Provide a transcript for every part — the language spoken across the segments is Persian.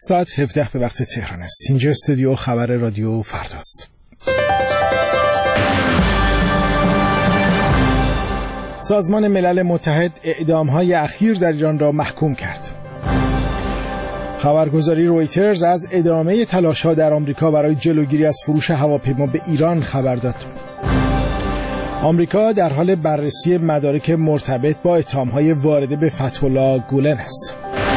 ساعت 17 به وقت تهران است. اینجا استودیو خبر رادیو فرداست. سازمان ملل متحد اعدام‌های اخیر در ایران را محکوم کرد. خبرگزاری رویترز از ادامه تلاش‌ها در آمریکا برای جلوگیری از فروش هواپیما به ایران خبر داد. آمریکا در حال بررسی مدارک مرتبط با اتهام‌های وارده به فتح‌الله گولن است.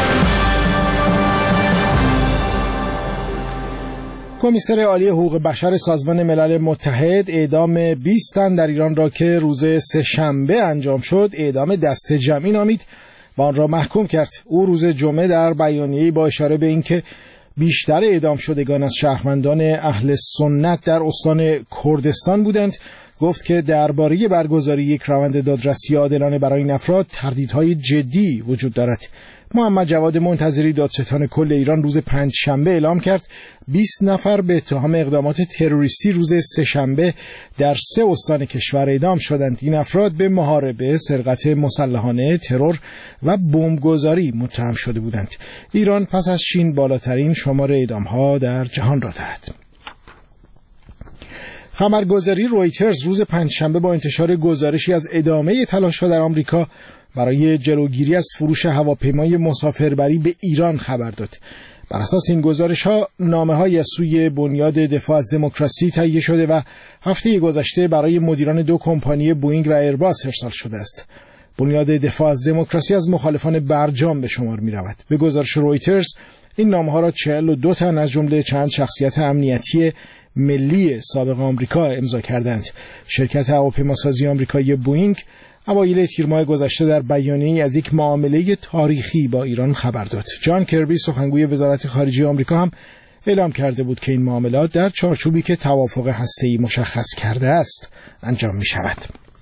کمیسر عالی حقوق بشر سازمان ملل متحد اعدام 20 تن در ایران را که روز سه‌شنبه انجام شد اعدام دست جمعی نامید و آن را محکوم کرد. او روز جمعه در بیانیه‌ای با اشاره به اینکه بیشتر اعدام شدگان از شهروندان اهل سنت در استان کردستان بودند، گفت که درباره برگزاری یک روند دادرسی عادلانه برای این افراد تردیدهای جدی وجود دارد. محمد جواد منتظری دادستان کل ایران روز پنجشنبه اعلام کرد 20 نفر به اتهام اقدامات تروریستی روز سه‌شنبه در 3 استان کشور اعدام شدند. این افراد به محاربه، سرقت مسلحانه، ترور و بمبگذاری متهم شده بودند. ایران پس از چین بالاترین شمار اعدام‌ها در جهان را دارد. خبرگزاری رویترز روز پنجشنبه با انتشار گزارشی از ادامه تلاش‌ها در آمریکا برای جلوگیری از فروش هواپیمای مسافربری به ایران خبر داد. بر اساس این گزارش‌ها نامه‌هایی از سوی بنیاد دفاع از دموکراسی تهیه شده و هفته گذشته برای مدیران 2 کمپانی بوئینگ و ایرباس ارسال شده است. بنیاد دفاع از دموکراسی از مخالفان برجام به شمار می‌رود. به گزارش رویترز این نامه‌ها را 42 تن از جمله چند شخصیت امنیتی ملی سابق آمریکا امضا کردند. شرکت هواپیماسازی آمریکایی بوئینگ اوایل تیر ماه گذشته در بیانیه‌ای از یک معامله تاریخی با ایران خبر داد. جان کربی سخنگوی وزارت خارجه آمریکا هم اعلام کرده بود که این معاملات در چارچوبی که توافق هسته‌ای مشخص کرده است انجام می‌شود.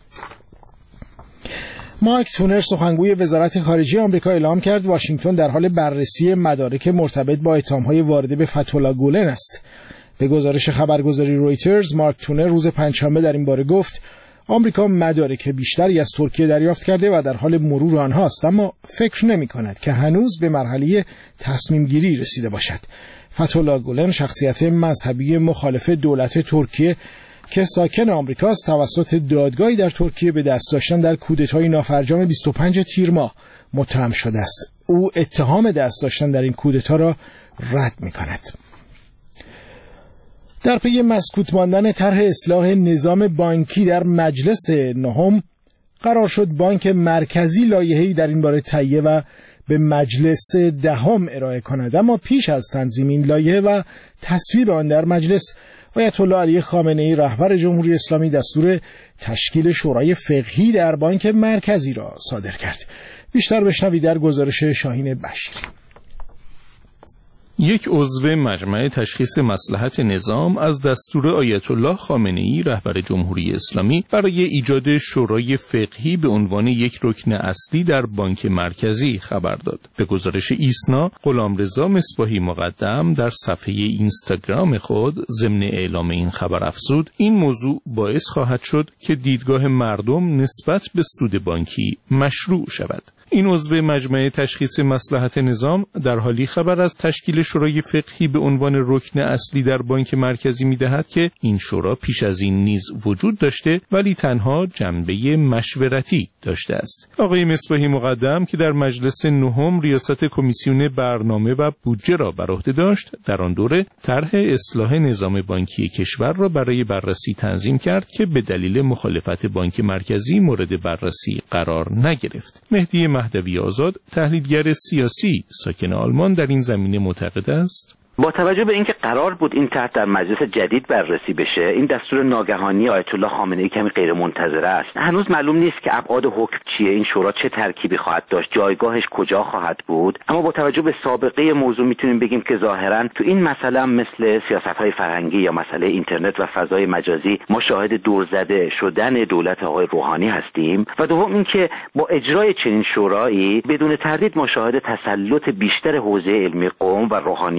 مایک تونر سخنگوی وزارت خارجه آمریکا اعلام کرد واشنگتن در حال بررسی مدارک مرتبط با اتهام‌های وارده به فتح‌الله گولن است. به گزارش خبرگزاری رویترز، مارک تونر روز پنجشنبه در این باره گفت آمریکا مدارک بیشتری از ترکیه دریافت کرده و در حال مرور آنهاست، اما فکر نمی‌کند که هنوز به مرحله تصمیم گیری رسیده باشد. فتح‌الله گولن شخصیت مذهبی مخالف دولت ترکیه که ساکن آمریکاست توسط دادگاهی در ترکیه به دست داشتن در کودتای نافرجام 25 تیر ماه متهم شده است. او اتهام دست داشتن در این کودتا را رد می‌کند. در پی مسکوت ماندن طرح اصلاح نظام بانکی در مجلس نهم قرار شد بانک مرکزی لایحه‌ای در این باره تهیه و به مجلس دهم ارائه کند، اما پیش از تنظیم این لایحه و تصویب آن در مجلس آیت الله علی خامنه‌ای رهبر جمهوری اسلامی دستور تشکیل شورای فقهی در بانک مرکزی را صادر کرد. بیشتر بشنوید در گزارش شاهین بشیری. یک عضو مجمع تشخیص مصلحت نظام از دستور آیت الله خامنه‌ای رهبر جمهوری اسلامی برای ایجاد شورای فقهی به عنوان یک رکن اصلی در بانک مرکزی خبر داد. به گزارش ایسنا، غلامرضا مصباحی مقدم در صفحه اینستاگرام خود ضمن اعلام این خبر افزود این موضوع باعث خواهد شد که دیدگاه مردم نسبت به سود بانکی مشروع شود. این عضو مجمع تشخیص مصلحت نظام در حالی خبر از تشکیل شورای فقهی به عنوان رکن اصلی در بانک مرکزی می‌دهد که این شورا پیش از این نیز وجود داشته ولی تنها جنبه مشورتی داشته است. آقای مصباحی مقدم که در مجلس نهم ریاست کمیسیون برنامه و بودجه را بر عهده داشت، در آن دوره طرح اصلاح نظام بانکی کشور را برای بررسی تنظیم کرد که به دلیل مخالفت بانک مرکزی مورد بررسی قرار نگرفت. مهدی مهدوی آزاد، تحلیلگر سیاسی ساکن آلمان، در این زمینه معتقد است با توجه به اینکه قرار بود این طرح در مجلس جدید بررسی بشه، این دستور ناگهانی آیت الله خامنه‌ای کمی غیر منتظره است. هنوز معلوم نیست که ابعاد حکم چیه، این شورا چه ترکیبی خواهد داشت، جایگاهش کجا خواهد بود. اما با توجه به سابقه موضوع میتونیم بگیم که ظاهرا تو این مسئله هم مثل سیاست‌های فرهنگی یا مسئله اینترنت و فضای مجازی ما شاهد دورزده شدن دولت آقای روحانی هستیم و دوم اینکه با اجرای چنین شورایی بدون تردید ما شاهد تسلط بیشتر حوزه علمی قوم و روحانیت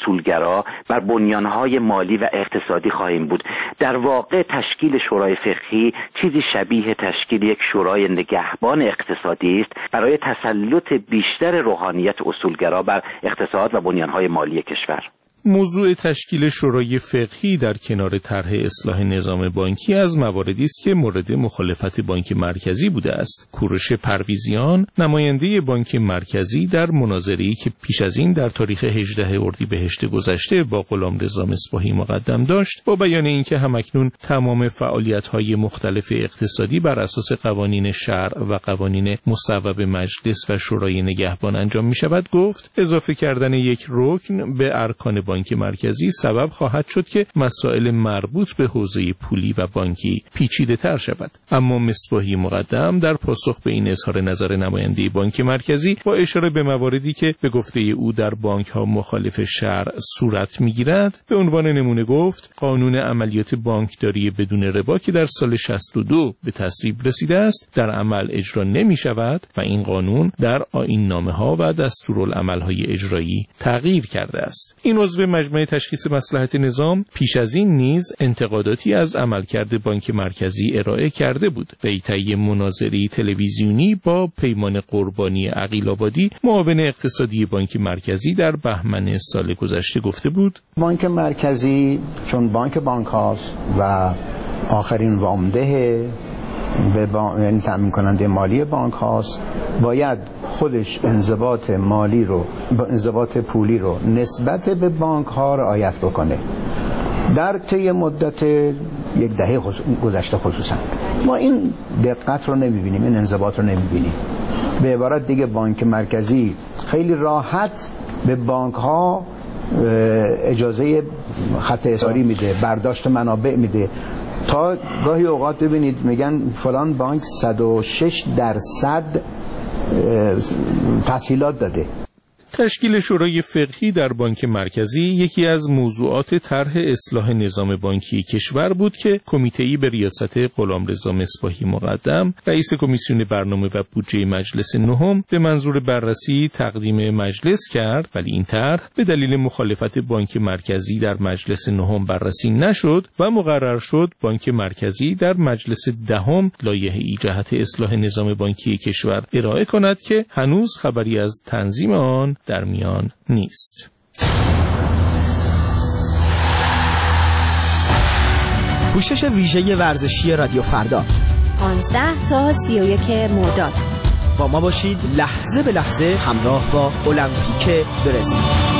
اصولگرا بر بنیانهای مالی و اقتصادی خواهیم بود. در واقع تشکیل شورای فقهی چیزی شبیه تشکیل یک شورای نگهبان اقتصادی است برای تسلط بیشتر روحانیت اصولگرا بر اقتصاد و بنیانهای مالی کشور. موضوع تشکیل شورای فقهی در کنار طرح اصلاح نظام بانکی از مواردی است که مورد مخالفت بانک مرکزی بوده است. کوروش پرویزیان، نماینده بانک مرکزی، در مناظره‌ای که پیش از این در تاریخ 18 اردیبهشت گذشته با غلامرضا مصباحی مقدم داشت، با بیان اینکه همکنون تمام فعالیت‌های مختلف اقتصادی بر اساس قوانین شرع و قوانین مصوب مجلس و شورای نگهبان انجام می‌شود، گفت اضافه کردن یک رکن به ارکان بانک مرکزی سبب خواهد شد که مسائل مربوط به حوزه پولی و بانکی پیچیده تر شود. اما مصباحی مقدم در پاسخ به این اظهار نظر نماینده بانک مرکزی با اشاره به مواردی که به گفته او در بانک ها مخالف شرع صورت میگیرد، به عنوان نمونه گفت قانون عملیات بانکداری بدون ربا که در سال 62 به تصویب رسیده است در عمل اجرا نمی شود و این قانون در آیین نامه ها و دستورالعمل های اجرایی تغییر کرده است. این عضو مجمع تشخیص مصلحت نظام پیش از این نیز انتقاداتی از عملکرد بانک مرکزی ارائه کرده بود. وی طی مناظری تلویزیونی با پیمان قربانی عقیل‌آبادی، معاون اقتصادی بانک مرکزی، در بهمن سال گذشته گفته بود: بانک مرکزی چون بانک هاست و آخرین وامده یعنی تامین کننده مالی بانک هاست، باید خودش انضباط مالی رو، انضباط پولی رو نسبت به بانک ها رعایت بکنه. در طی مدت یک دهه گذشته خصوصا ما این دقت رو نمیبینیم، این انضباط رو نمیبینیم. به عبارت دیگه بانک مرکزی خیلی راحت به بانک ها اجازه خط احصاری میده، برداشت منابع میده. تا گاهی اوقات ببینید میگن فلان بانک 106% تسهیلات داده. تشکیل شورای فقهی در بانک مرکزی یکی از موضوعات طرح اصلاح نظام بانکی کشور بود که کمیته‌ای به ریاست غلامرضا مصباحی مقدم، رئیس کمیسیون برنامه و بودجه مجلس نهم، به منظور بررسی تقدیم مجلس کرد، ولی این طرح به دلیل مخالفت بانک مرکزی در مجلس نهم بررسی نشد و مقرر شد بانک مرکزی در مجلس دهم لایحه‌ای جهت اصلاح نظام بانکی کشور ارائه کند که هنوز خبری از تنظیم آن در میان نیست. پوشش ویژه ورزشی رادیو فردا 15 تا 31 مرداد. با ما باشید لحظه به لحظه همراه با المپیک برزیل.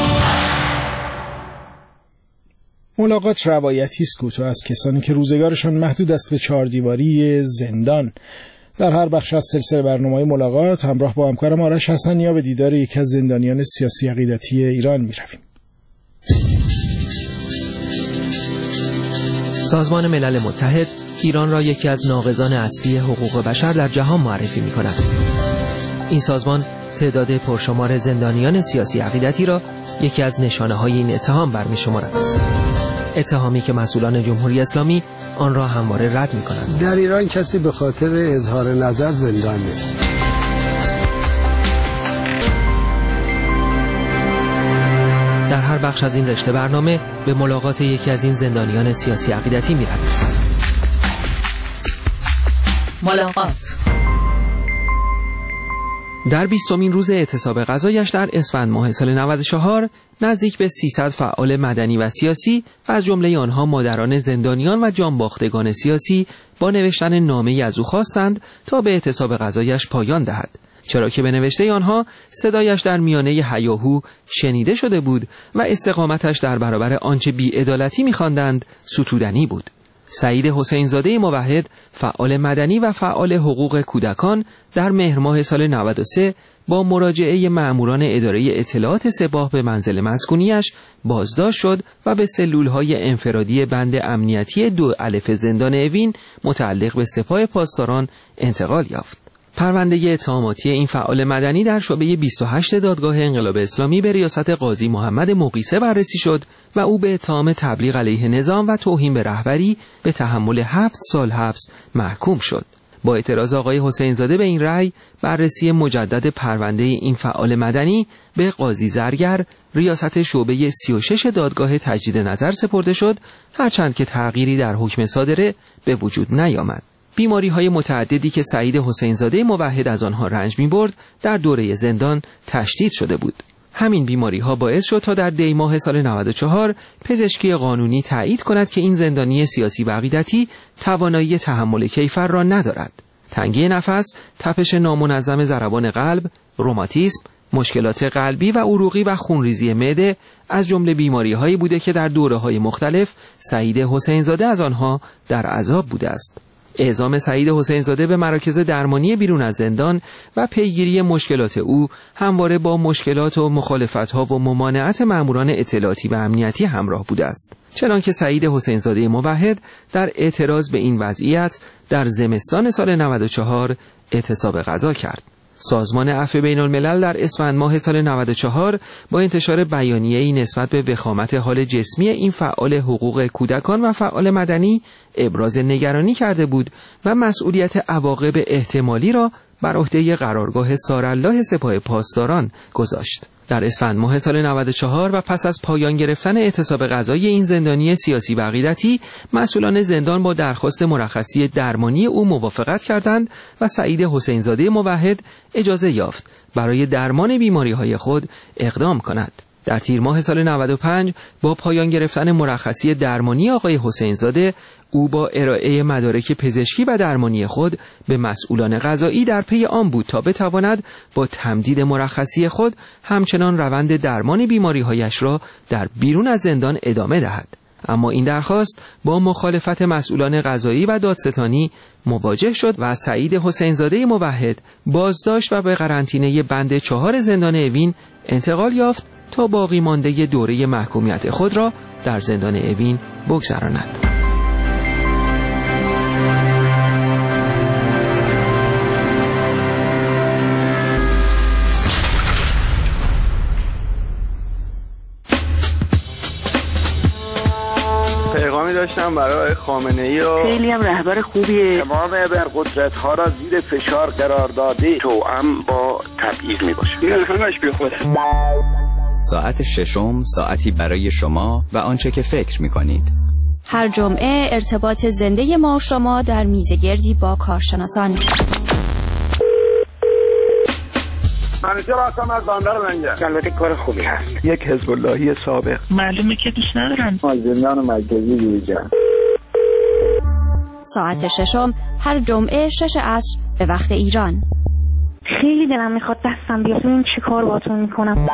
ملاقات روایتی است کوتاه از کسانی که روزگارشان محدود است به 4 دیواری زندان. در هر بخش از سلسله برنامه‌های ملاقات همراه با همکارم آرش حسنیا به دیدار یکی از زندانیان سیاسی عقیدتی ایران می‌رویم. سازمان ملل متحد ایران را یکی از ناقضان اصلی حقوق بشر در جهان معرفی می‌کند. این سازمان تعداد پرشمار زندانیان سیاسی عقیدتی را یکی از نشانه‌های این اتهام برمی‌شمارد. اتهامی که مسئولان جمهوری اسلامی آن را همواره رد می‌کنند. در ایران کسی به خاطر اظهار نظر زندان نیست. در هر بخش از این رشته برنامه به ملاقات یکی از این زندانیان سیاسی عقیدتی می‌رویم. ملاقات در 20مین روز اعتصاب غذایش در اسفند ماه سال 94 نزدیک به 300 فعال مدنی و سیاسی و از جمله آنها مادران زندانیان و جانباختگان سیاسی با نوشتن نامه‌ای از او خواستند تا به اعتصاب غذایش پایان دهد، چرا که به نوشته آنها صدایش در میانه هیاهو شنیده شده بود و استقامتش در برابر آنچه بی‌عدالتی می‌خواندند ستودنی بود. سعید حسینزاده موحد، فعال مدنی و فعال حقوق کودکان، در مهر ماه سال 93 با مراجعه مأموران اداره اطلاعات سپاه به منزل مسکونیش بازداشت شد و به سلول‌های انفرادی بند امنیتی 2 الف زندان اوین متعلق به سپاه پاسداران انتقال یافت. پرونده اتهاماتی این فعال مدنی در شعبه 28 دادگاه انقلاب اسلامی به ریاست قاضی محمد مقیسه بررسی شد و او به اتهام تبلیغ علیه نظام و توهین به رهبری به تحمل 7 سال حبس محکوم شد. با اعتراض آقای حسین زاده به این رأی، بررسی مجدد پرونده این فعال مدنی به قاضی زرگر ریاست شعبه 36 دادگاه تجدید نظر سپرده شد، هرچند که تغییری در حکم صادره به وجود نیامد. بیماری‌های متعددی که سعید حسین زاده موحد از آنها رنج می‌برد در دوره زندان تشدید شده بود. همین بیماری‌ها باعث شد تا در دی ماه سال 94 پزشکی قانونی تایید کند که این زندانی سیاسی و عقیدتی توانایی تحمل کیفر را ندارد. تنگی نفس، تپش نامنظم ضربان قلب، روماتیسم، مشکلات قلبی و عروقی و خونریزی معده از جمله بیماری‌هایی بوده که در دوره‌های مختلف سعید حسین زاده از آنها در عذاب بوده است. اعزام سعید حسین زاده به مراکز درمانی بیرون از زندان و پیگیری مشکلات او همواره با مشکلات و مخالفت‌ها و ممانعت ماموران اطلاعاتی و امنیتی همراه بوده است. چنانکه سعید حسین زاده موحد در اعتراض به این وضعیت در زمستان سال 94 اعتصاب غذا کرد. سازمان عفو بین الملل در اسفند ماه سال 94 با انتشار بیانیه‌ای نسبت به وخامت حال جسمی این فعال حقوق کودکان و فعال مدنی ابراز نگرانی کرده بود و مسئولیت عواقب احتمالی را بر عهده قرارگاه سارالله سپاه پاسداران گذاشت. در اسفند ماه سال 94 و پس از پایان گرفتن اعتصاب غذایی این زندانی سیاسی و عقیدتی، مسئولان زندان با درخواست مرخصی درمانی او موافقت کردند و سعید حسین زاده موحد اجازه یافت برای درمان بیماری‌های خود اقدام کند. در تیر ماه سال 95 با پایان گرفتن مرخصی درمانی آقای حسین زاده، او با ارائه مدارک پزشکی و درمانی خود به مسئولان قضایی در پی آن بود تا بتواند با تمدید مرخصی خود همچنان روند درمان بیماری‌هایش را در بیرون از زندان ادامه دهد. اما این درخواست با مخالفت مسئولان قضایی و دادستانی مواجه شد و سعید حسین زاده موحد بازداشت و به قرنطینه بند 4 زندان اوین انتقال یافت تا باقی مانده دوره محکومیت خود را در زندان اوین بگذراند. پیغامی داشتم برای خامنه‌ای و خیلی هم رهبر خوبیه. تمام ابرقدرت‌ها را زیر فشار قرار داده، توأم با تبعیض میباشه. این همش بی خوده. ساعت ششم، ساعتی برای شما و آنچه که فکر میکنید. هر جمعه ارتباط زنده ما و شما در میزگردی با کارشناسان. منیجر هستم از بندر منجر. البته کار خوبی هست. یک حزب اللهی سابق. معلومه که دوست ندارن. از زندان مرکزی بیرون. ساعت ششم هر جمعه 6 عصر به وقت ایران. خیلی دلم میخواد دستم بیاد این چی کار باتون میکنم.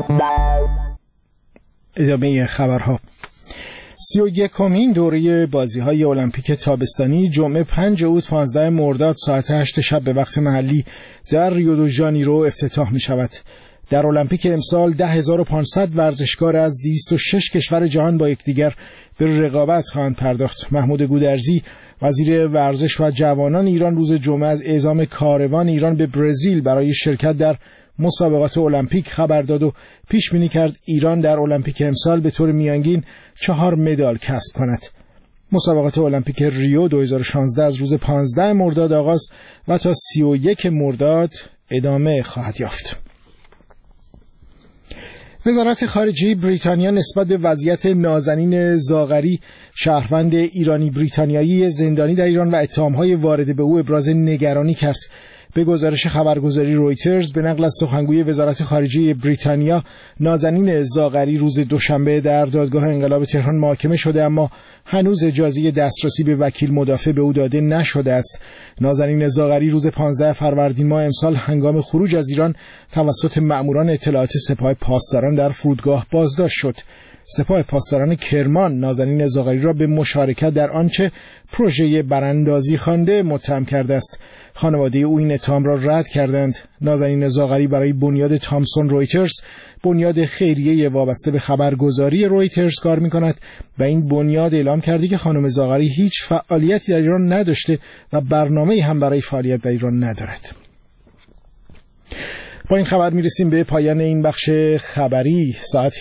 ادامه خبرها. 31مین دوره بازی‌های المپیک تابستانی جمعه 5 اوت 15 مرداد ساعت 8 شب به وقت محلی در ریو دو ژانیرو افتتاح می‌شود. در المپیک امسال 10500 ورزشکار از 206 کشور جهان با یکدیگر به رقابت خواهند پرداخت. محمود گودرزی وزیر ورزش و جوانان ایران روز جمعه از اعزام کاروان ایران به برزیل برای شرکت در مسابقات المپیک خبر داد و پیش بینی کرد ایران در المپیک امسال به طور میانگین 4 مدال کسب کند. مسابقات المپیک ریو 2016 از روز 15 مرداد آغاز و تا 31 مرداد ادامه خواهد یافت. وزارت خارجه بریتانیا نسبت به وضعیت نازنین زاغری، شهروند ایرانی بریتانیایی زندانی در ایران و اتهام‌های وارده به او ابراز نگرانی کرد. به گزارش خبرگزاری رویترز به نقل از سخنگوی وزارت خارجه بریتانیا، نازنین زاغری روز دوشنبه در دادگاه انقلاب تهران محاکمه شده، اما هنوز اجازه دسترسی به وکیل مدافع به او داده نشده است. نازنین زاغری روز 15 فروردین ماه امسال هنگام خروج از ایران توسط مأموران اطلاعات سپاه پاسداران در فرودگاه بازداشت شد. سپاه پاسداران کرمان نازنین زاغری را به مشارکت در آنچه پروژه براندازی خوانده متهم کرده است. خانواده او این اتهام را رد کردند. نازنین زاغری برای بنیاد تامسون رویترز، بنیاد خیریه وابسته به خبرگزاری رویترز کار می‌کند و این بنیاد اعلام کرده که خانم زاغری هیچ فعالیتی در ایران نداشته و برنامه‌ای هم برای فعالیت در ایران ندارد. با این خبر میرسیم به پایان این بخش خبری. ساعت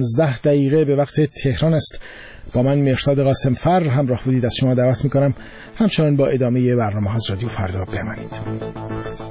17:15 به وقت تهران است. با من مرصاد قاسمفر همراه بودید. از شما دعوت میکنم همچنان با ادامه برنامه از رادیو فردا بمانید.